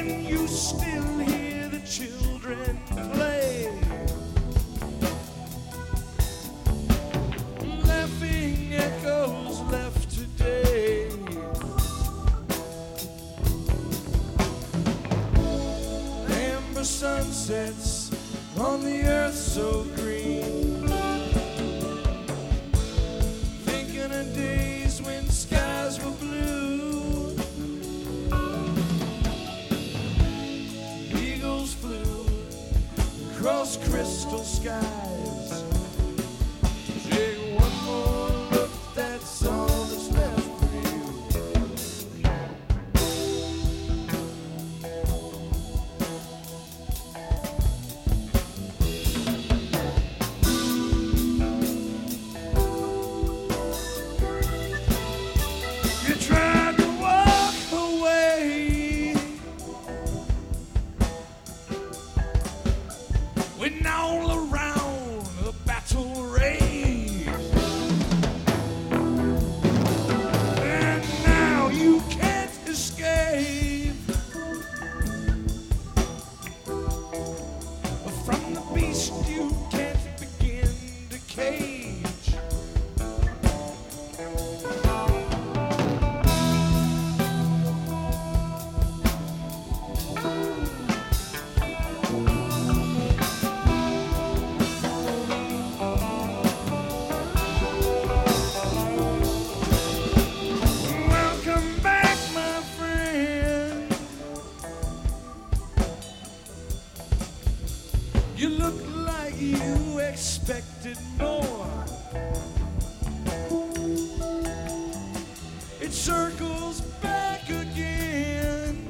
Can you still hear the children play? Laughing echoes left today. Amber sunsets on the earth so green. Thinking of days when skies were blue. Eagles flew across crystal skies. Take one more look, that's all that's left for you. You tried to walk away when all around the battle raged, and now you can't escape from the beast you can't begin to cage. Welcome back, my friend. You look like you expected more. It circles back again.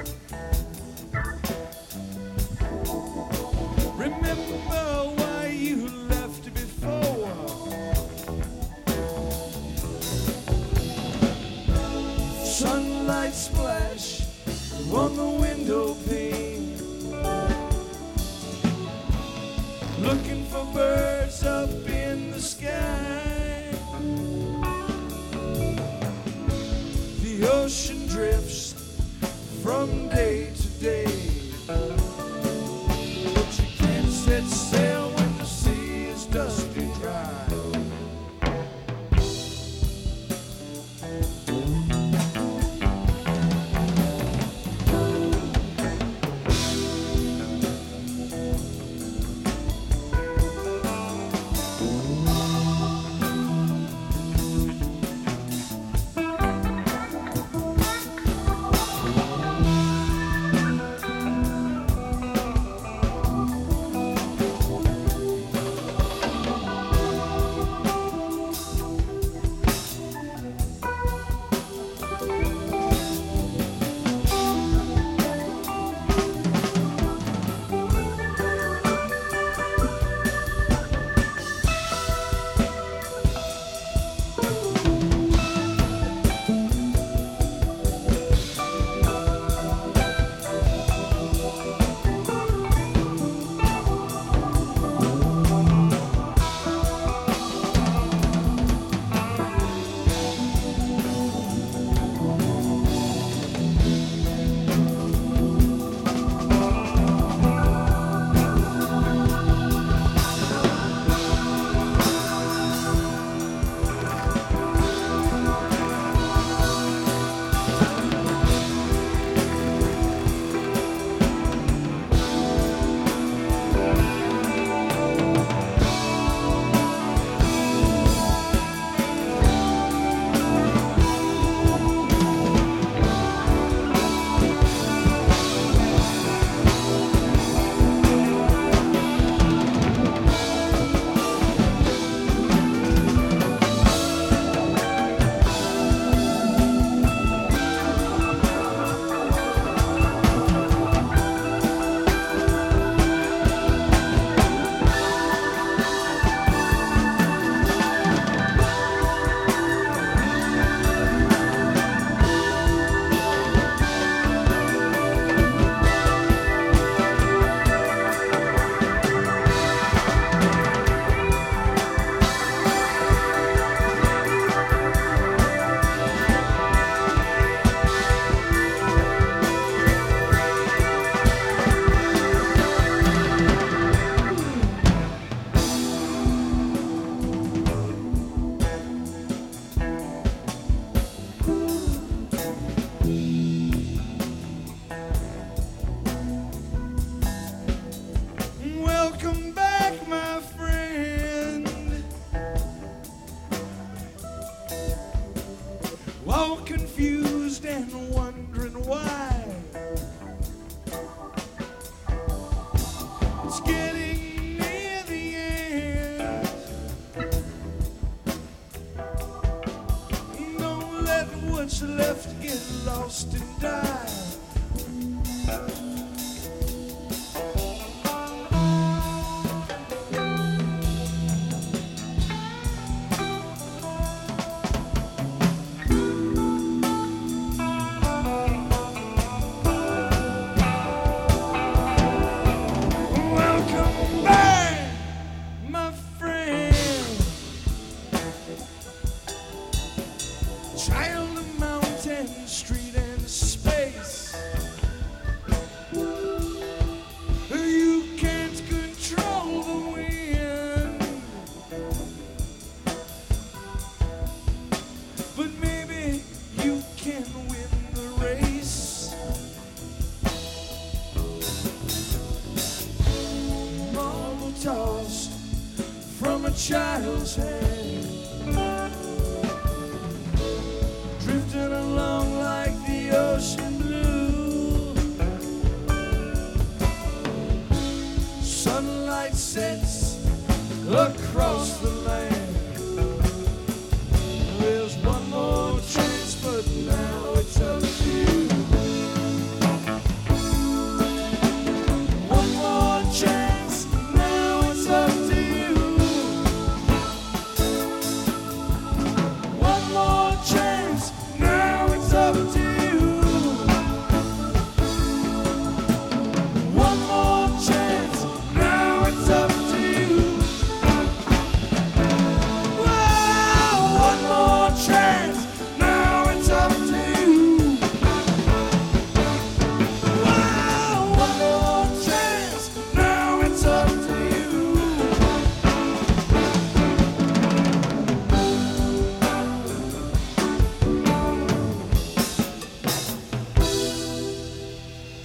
Remember why you left before. Sunlight splash on the window pane. Looking for birds up in the sky. The ocean drifts from day to day, but you can't set sail when the sea is dusty dry. child's hand.